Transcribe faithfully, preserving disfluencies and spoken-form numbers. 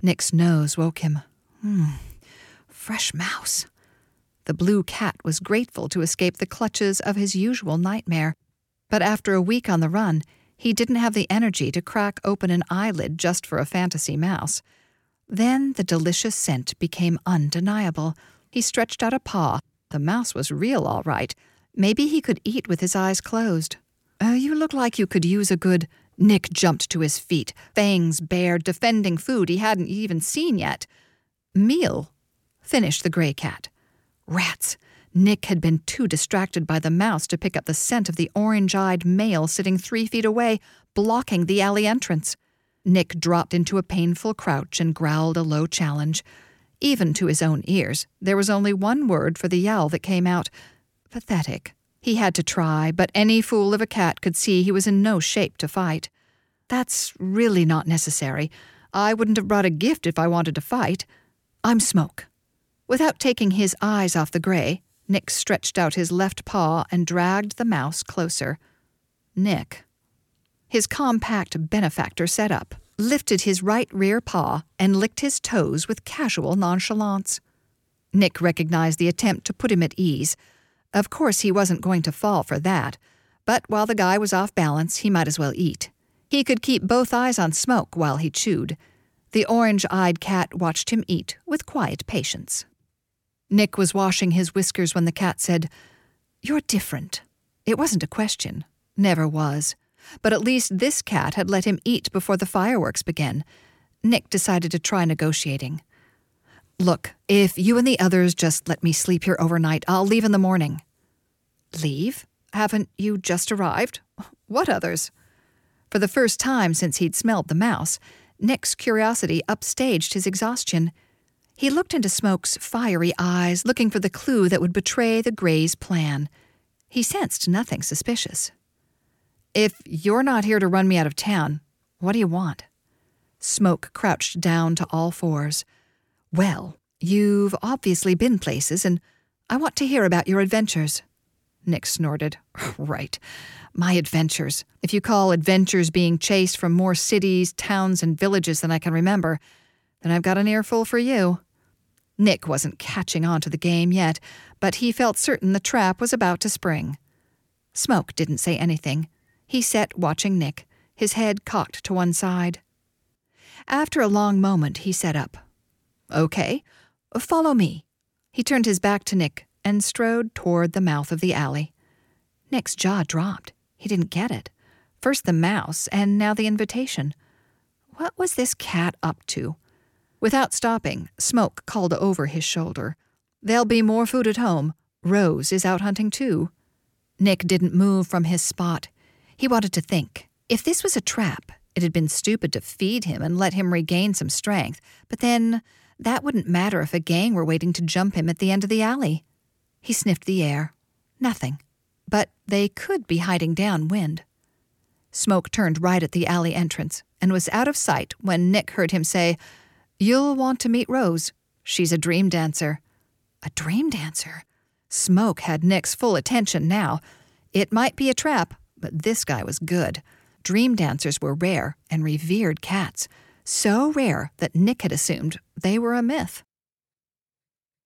Nick's nose woke him. Hmm, fresh mouse. The blue cat was grateful to escape the clutches of his usual nightmare, but after a week on the run, he didn't have the energy to crack open an eyelid just for a fantasy mouse. Then the delicious scent became undeniable. He stretched out a paw. The mouse was real, all right. Maybe he could eat with his eyes closed. Uh, you look like you could use a good... Nick jumped to his feet, fangs bared, defending food he hadn't even seen yet. Meal, finished the gray cat. Rats! Nick had been too distracted by the mouse to pick up the scent of the orange-eyed male sitting three feet away, blocking the alley entrance. Nick dropped into a painful crouch and growled a low challenge. Even to his own ears, there was only one word for the yowl that came out. Pathetic. He had to try, but any fool of a cat could see he was in no shape to fight. That's really not necessary. I wouldn't have brought a gift if I wanted to fight. I'm Smoke. Without taking his eyes off the gray, Nick stretched out his left paw and dragged the mouse closer. Nick. His compact benefactor sat up, lifted his right rear paw, and licked his toes with casual nonchalance. Nick recognized the attempt to put him at ease. Of course he wasn't going to fall for that, but while the guy was off balance, he might as well eat. He could keep both eyes on Smoke while he chewed. The orange-eyed cat watched him eat with quiet patience. Nick was washing his whiskers when the cat said, "You're different." It wasn't a question. Never was. But at least this cat had let him eat before the fireworks began. Nick decided to try negotiating. "Look, if you and the others just let me sleep here overnight, I'll leave in the morning." "Leave? Haven't you just arrived? What others?" For the first time since he'd smelled the mouse, Nick's curiosity upstaged his exhaustion. He looked into Smoke's fiery eyes, looking for the clue that would betray the Gray's plan. He sensed nothing suspicious. "If you're not here to run me out of town, what do you want?" Smoke crouched down to all fours. "Well, you've obviously been places, and I want to hear about your adventures." Nick snorted. "Right. My adventures. If you call adventures being chased from more cities, towns, and villages than I can remember, then I've got an earful for you." Nick wasn't catching on to the game yet, but he felt certain the trap was about to spring. Smoke didn't say anything. He sat watching Nick, his head cocked to one side. After a long moment, he sat up. "Okay, follow me." He turned his back to Nick and strode toward the mouth of the alley. Nick's jaw dropped. He didn't get it. First the mouse, and now the invitation. What was this cat up to? Without stopping, Smoke called over his shoulder. "There'll be more food at home. Rose is out hunting too." Nick didn't move from his spot. He wanted to think. If this was a trap, it had been stupid to feed him and let him regain some strength, but then that wouldn't matter if a gang were waiting to jump him at the end of the alley. He sniffed the air. Nothing. But they could be hiding downwind. Smoke turned right at the alley entrance and was out of sight when Nick heard him say, "You'll want to meet Rose. She's a dream dancer." A dream dancer? Smoke had Nick's full attention now. It might be a trap, but this guy was good. Dream dancers were rare and revered cats, so rare that Nick had assumed they were a myth.